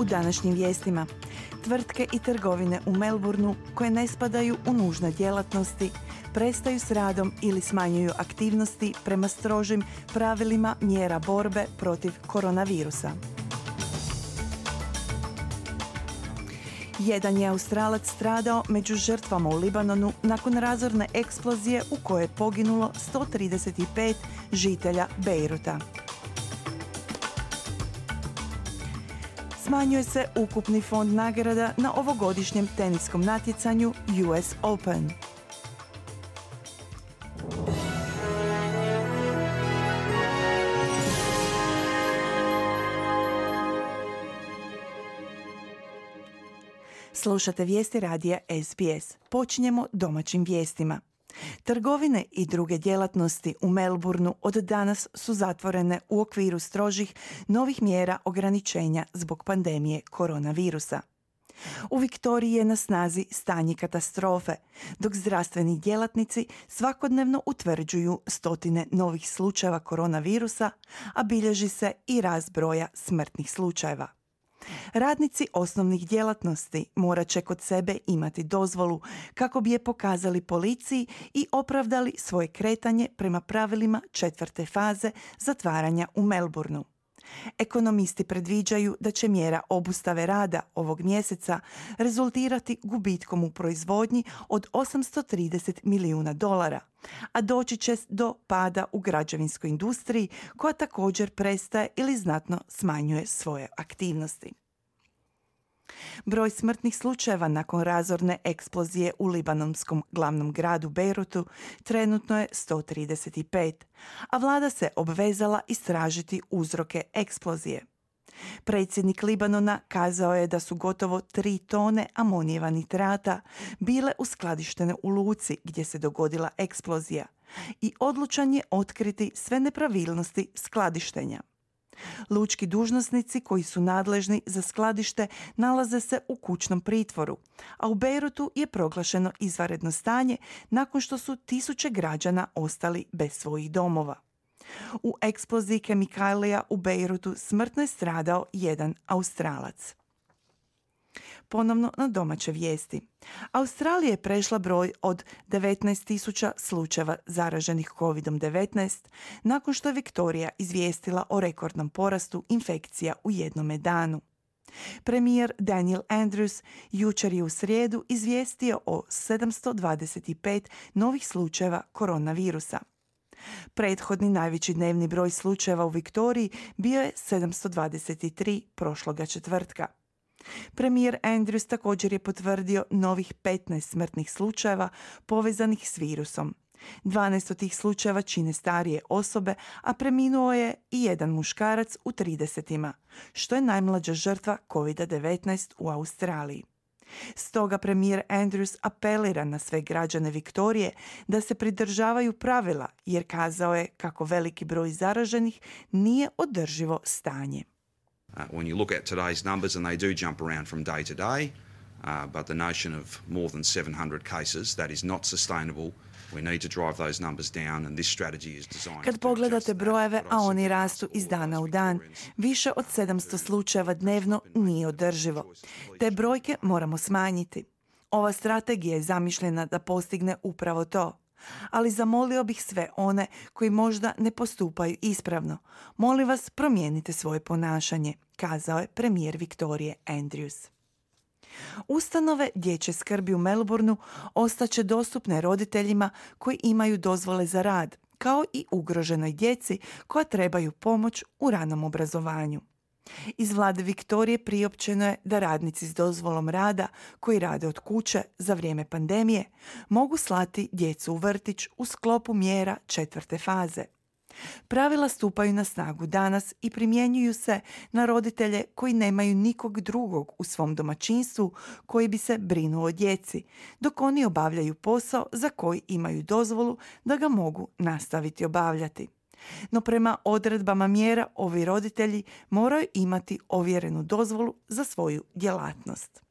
u današnjim vijestima. Tvrtke i trgovine u Melbourneu koje ne spadaju u nužne djelatnosti prestaju s radom ili smanjuju aktivnosti prema strožim pravilima mjera borbe protiv koronavirusa. Jedan je Australac stradao među žrtvama u Libanonu nakon razorne eksplozije u kojoj je poginulo 135 žitelja Bejruta. Smanjuje se ukupni fond nagrada na ovogodišnjem teniskom natjecanju US Open. Slušate vijesti radija SBS. Počinjemo domaćim vijestima. Trgovine i druge djelatnosti u Melbourneu od danas su zatvorene u okviru strožih novih mjera ograničenja zbog pandemije koronavirusa. U Viktoriji je na snazi stanje katastrofe, dok zdravstveni djelatnici svakodnevno utvrđuju stotine novih slučajeva koronavirusa, a bilježi se i rast broja smrtnih slučajeva. Radnici osnovnih djelatnosti morat će kod sebe imati dozvolu kako bi je pokazali policiji i opravdali svoje kretanje prema pravilima 4. faze zatvaranja u Melbourneu. Ekonomisti predviđaju da će mjera obustave rada ovog mjeseca rezultirati gubitkom u proizvodnji od $830 milijuna, a doći će do pada u građevinskoj industriji koja također prestaje ili znatno smanjuje svoje aktivnosti. Broj smrtnih slučajeva nakon razorne eksplozije u libanonskom glavnom gradu Bejrutu trenutno je 135, a vlada se obvezala istražiti uzroke eksplozije. Predsjednik Libanona kazao je da su gotovo 3 tone amonijeva nitrata bile uskladištene u luci gdje se dogodila eksplozija i odlučan je otkriti sve nepravilnosti skladištenja. Lučki dužnosnici koji su nadležni za skladište nalaze se u kućnom pritvoru, a u Bejrutu je proglašeno izvanredno stanje nakon što su tisuće građana ostali bez svojih domova. U eksploziji kemikalija u Bejrutu smrtno je stradao jedan Australac. Ponovno na domaće vijesti. Australija je prešla broj od 19.000 slučajeva zaraženih COVID-19 nakon što je Viktorija izvijestila o rekordnom porastu infekcija u jednome danu. Premijer Daniel Andrews jučer je u srijedu izvijestio o 725 novih slučajeva koronavirusa. Prethodni najveći dnevni broj slučajeva u Viktoriji bio je 723 prošloga četvrtka. Premijer Andrews također je potvrdio novih 15 smrtnih slučajeva povezanih s virusom. 12 od tih slučajeva čine starije osobe, a preminuo je i jedan muškarac u 30-ima, što je najmlađa žrtva COVID-19 u Australiji. Stoga premijer Andrews apelira na sve građane Viktorije da se pridržavaju pravila, jer kazao je kako veliki broj zaraženih nije održivo stanje. When you look at today's numbers, and they do jump around from day to day, but the notion of more than 700 cases, that is not sustainable. We need to drive those numbers down, and this strategy is designed. Kad pogledate brojeve, a oni rastu iz dana u dan, više od 700 slučajeva dnevno nije održivo. Te brojke moramo smanjiti. Ova strategija je zamišljena da postigne upravo to. Ali zamolio bih sve one koji možda ne postupaju ispravno. Molim vas, promijenite svoje ponašanje, kazao je premijer Viktorije Andrews. Ustanove dječje skrbi u Melbourneu ostaće dostupne roditeljima koji imaju dozvole za rad, kao i ugroženoj djeci koja trebaju pomoć u ranom obrazovanju. Iz vlade Viktorije priopćeno je da radnici s dozvolom rada koji rade od kuće za vrijeme pandemije mogu slati djecu u vrtić u sklopu mjera 4. faze. Pravila stupaju na snagu danas i primjenjuju se na roditelje koji nemaju nikog drugog u svom domaćinstvu koji bi se brinuo o djeci, dok oni obavljaju posao za koji imaju dozvolu da ga mogu nastaviti obavljati. No prema odredbama mjera ovi roditelji moraju imati ovjerenu dozvolu za svoju djelatnost.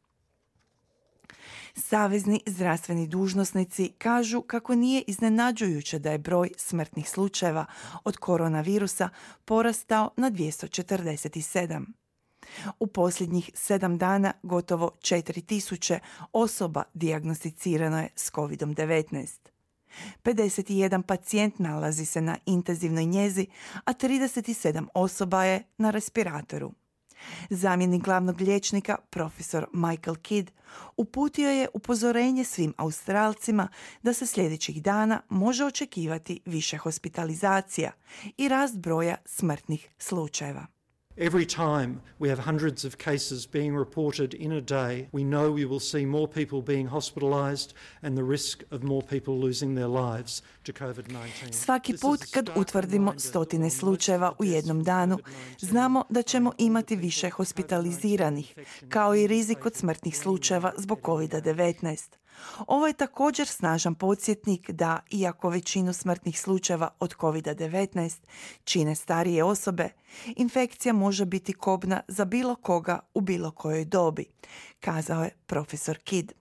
Savezni zdravstveni dužnosnici kažu kako nije iznenađujuće da je broj smrtnih slučajeva od koronavirusa porastao na 247. U posljednjih 7 dana gotovo 4000 osoba dijagnosticirano je s COVID-19. 51 pacijent nalazi se na intenzivnoj njezi, a 37 osoba je na respiratoru. Zamjenik glavnog liječnika, profesor Michael Kidd, uputio je upozorenje svim Australcima da se sljedećih dana može očekivati više hospitalizacija i rast broja smrtnih slučajeva. Every time we have hundreds of cases being reported in a day, we know we will see more people being hospitalized and the risk of more people losing their lives to COVID-19. Svaki put kad utvrdimo stotine slučajeva u jednom danu, znamo da ćemo imati više hospitaliziranih, kao i rizik od smrtnih slučajeva zbog COVID-19. Ovo je također snažan podsjetnik da, iako većinu smrtnih slučajeva od COVID-19 čine starije osobe, infekcija može biti kobna za bilo koga u bilo kojoj dobi, kazao je profesor Kidd.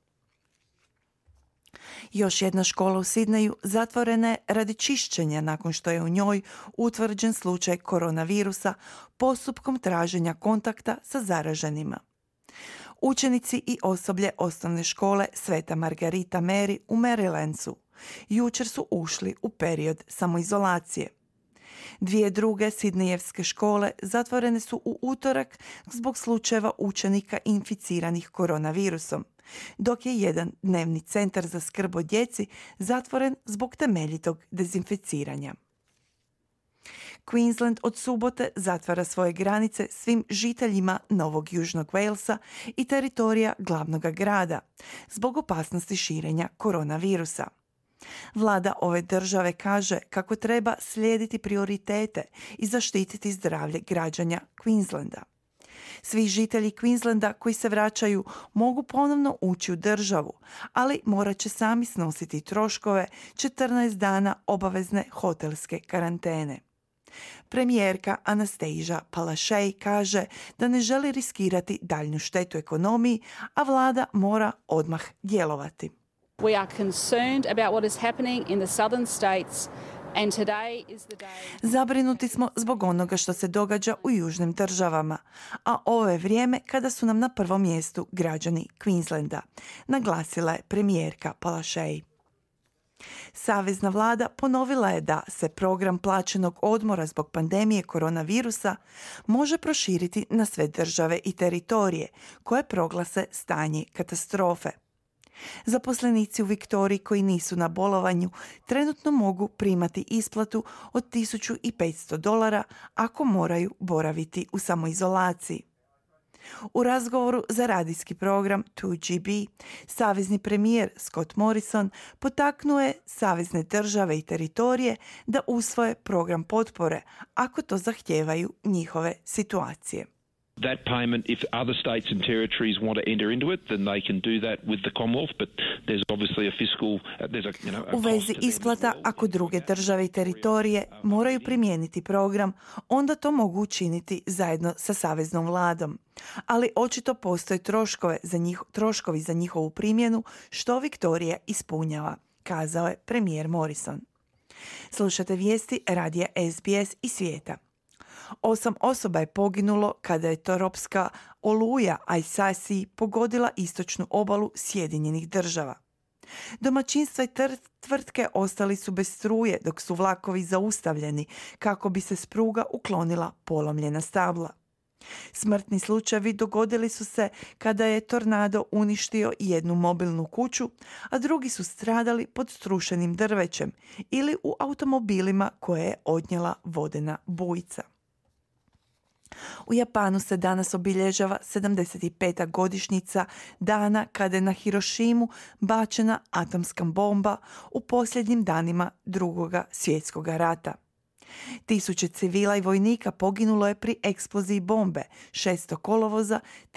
Još jedna škola u Sidneju zatvorena je radi čišćenja nakon što je u njoj utvrđen slučaj koronavirusa postupkom traženja kontakta sa zaraženima. Učenici i osoblje osnovne škole Sveta Margarita Mary u Marylandsu jučer su ušli u period samoizolacije. 2 druge sidnejevske škole zatvorene su u utorak zbog slučajeva učenika inficiranih koronavirusom, dok je jedan dnevni centar za skrb o djeci zatvoren zbog temeljitog dezinficiranja. Queensland od subote zatvara svoje granice svim žiteljima Novog Južnog Walesa i teritorija glavnog grada zbog opasnosti širenja koronavirusa. Vlada ove države kaže kako treba slijediti prioritete i zaštititi zdravlje građana Queenslanda. Svi žitelji Queenslanda koji se vraćaju mogu ponovno ući u državu, ali morat će sami snositi troškove 14 dana obavezne hotelske karantene. Premijerka Anastasia Palaszczuk kaže da ne želi riskirati daljnju štetu ekonomiji, a vlada mora odmah djelovati. We are concerned about what is happening in the southern states. And today is the day... Zabrinuti smo zbog onoga što se događa u južnim državama, a ovo je vrijeme kada su nam na prvom mjestu građani Queenslanda, naglasila je premijerka Palaszczuk. Savezna vlada ponovila je da se program plaćenog odmora zbog pandemije koronavirusa može proširiti na sve države i teritorije koje proglase stanje katastrofe. Zaposlenici u Viktoriji koji nisu na bolovanju trenutno mogu primati isplatu od $1,500 ako moraju boraviti u samoizolaciji. U razgovoru za radijski program 2GB, savezni premijer Scott Morrison potaknuo je savezne države i teritorije da usvoje program potpore ako to zahtijevaju njihove situacije. That payment, if other states and territories want to enter into it, then they can do that with the Commonwealth, but there's obviously a fiscal, U vezi isplata, ako druge države i teritorije moraju primijeniti program, onda to mogu učiniti zajedno sa saveznom vladom. Ali očito postoje troškovi za njihovu primjenu, što Viktorija ispunjava, kazao je premijer Morrison. Slušate vijesti radija SBS i svijeta. 8 osoba je poginulo kada je tropska oluja Isaias pogodila istočnu obalu Sjedinjenih država. Domaćinstva i tvrtke ostali su bez struje dok su vlakovi zaustavljeni kako bi se s pruga uklonila polomljena stabla. Smrtni slučajevi dogodili su se kada je tornado uništio jednu mobilnu kuću, a drugi su stradali pod strušenim drvećem ili u automobilima koje je odnijela vodena bujica. U Japanu se danas obilježava 75. godišnjica dana kada je na Hirošimu bačena atomska bomba u posljednjim danima Drugoga svjetskog rata. Tisuće civila i vojnika poginulo je pri eksploziji bombe 6. kolovoza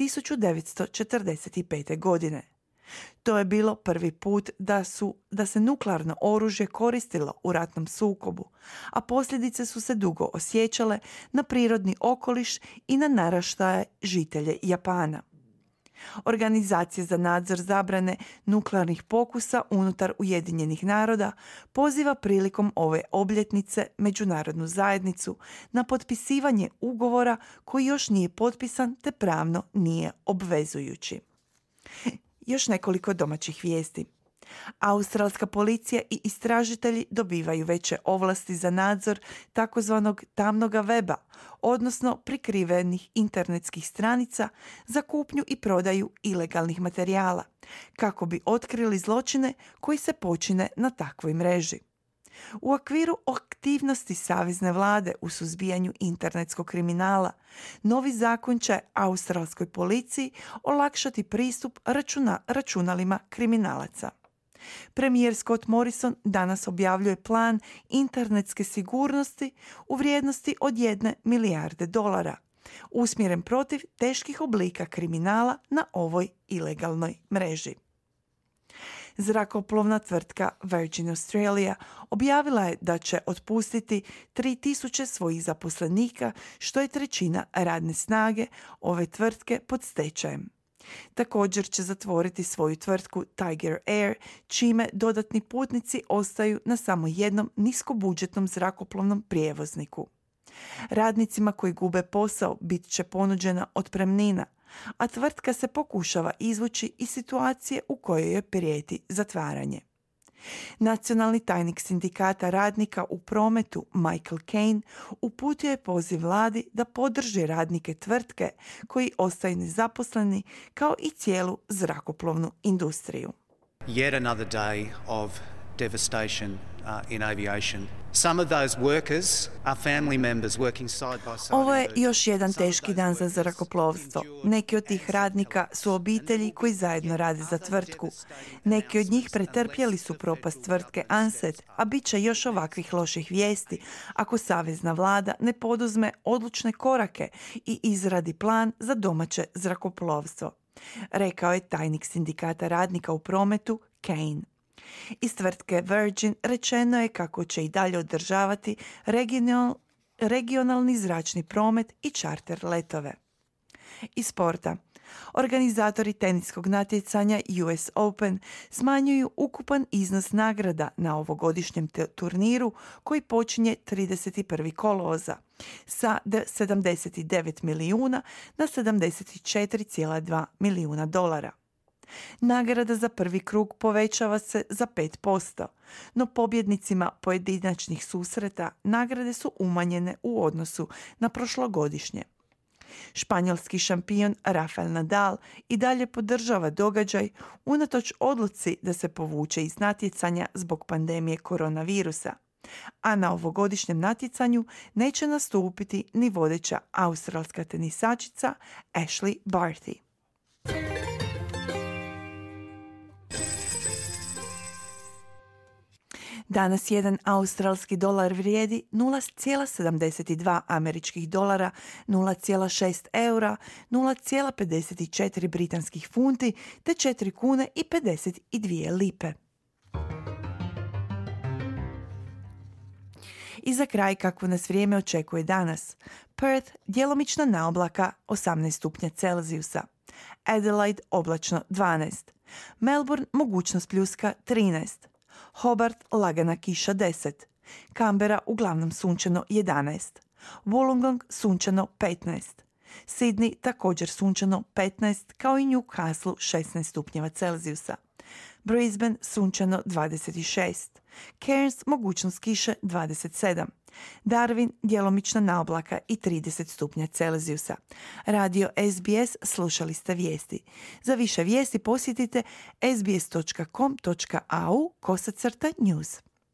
1945. godine. To je bilo prvi put da se nuklearno oružje koristilo u ratnom sukobu, a posljedice su se dugo osjećale na prirodni okoliš i na naraštaje žitelje Japana. Organizacija za nadzor zabrane nuklearnih pokusa unutar Ujedinjenih naroda poziva prilikom ove obljetnice međunarodnu zajednicu na potpisivanje ugovora koji još nije potpisan te pravno nije obvezujući. Još nekoliko domaćih vijesti. Australska policija i istražitelji dobivaju veće ovlasti za nadzor takozvanog tamnoga weba, odnosno prikrivenih internetskih stranica za kupnju i prodaju ilegalnih materijala, kako bi otkrili zločine koji se počine na takvoj mreži. U okviru aktivnosti savezne vlade u suzbijanju internetskog kriminala, novi zakon će australskoj policiji olakšati pristup računalima kriminalaca. Premijer Scott Morrison danas objavljuje plan internetske sigurnosti u vrijednosti od $1 milijarde, usmjeren protiv teških oblika kriminala na ovoj ilegalnoj mreži. Zrakoplovna tvrtka Virgin Australia objavila je da će otpustiti 3.000 svojih zaposlenika, što je trećina radne snage ove tvrtke pod stečajem. Također će zatvoriti svoju tvrtku Tiger Air, čime dodatni putnici ostaju na samo jednom niskobudžetnom zrakoplovnom prijevozniku. Radnicima koji gube posao bit će ponuđena otpremnina, a tvrtka se pokušava izvući iz situacije u kojoj joj prijeti zatvaranje. Nacionalni tajnik sindikata radnika u prometu Michael Caine uputio je poziv vladi da podrži radnike tvrtke koji ostaju nezaposleni kao i cijelu zrakoplovnu industriju. Yet another day of devastation in aviation. Some of those workers are family members working side by side. Ovo je još jedan teški dan za zrakoplovstvo. Neki od tih radnika su obitelji koji zajedno rade za tvrtku. Neki od njih pretrpjeli su propast tvrtke Ansett, a bit će još ovakvih loših vijesti ako savezna vlada ne poduzme odlučne korake i izradi plan za domaće zrakoplovstvo, rekao je tajnik sindikata radnika u prometu Caine. Iz tvrtke Virgin rečeno je kako će i dalje održavati regionalni zračni promet i čarter letove. Iz sporta. Organizatori teniskog natjecanja US Open smanjuju ukupan iznos nagrada na ovogodišnjem turniru koji počinje 31. kolovoza sa 79 milijuna na 74,2 milijuna dolara. Nagrada za prvi krug povećava se za 5%, no pobjednicima pojedinačnih susreta nagrade su umanjene u odnosu na prošlogodišnje. Španjolski šampion Rafael Nadal i dalje podržava događaj unatoč odluci da se povuče iz natjecanja zbog pandemije koronavirusa, a na ovogodišnjem natjecanju neće nastupiti ni vodeća australska tenisačica Ashley Barty. Danas jedan australski dolar vrijedi 0,72 američkih dolara, 0,6 eura, 0,54 britanskih funti te 4 kune i 52 lipe. I za kraj kako nas vrijeme očekuje danas. Perth djelomična naoblaka 18 stupnja Celzijusa. Adelaide oblačno 12. Melbourne mogućnost pljuska 13. Hobart lagana kiša 10. Canberra uglavnom sunčano 11. Wollongong sunčano 15. Sydney također sunčano 15 kao i Newcastle 16 stupnjeva Celzijusa. Brisbane sunčano 26. Cairns mogućnost kiše 27. Darwin djelomična naoblaka i 30 stupnja Celzijusa. Radio SBS, slušali ste vijesti. Za više vijesti posjetite sbs.com.au/news.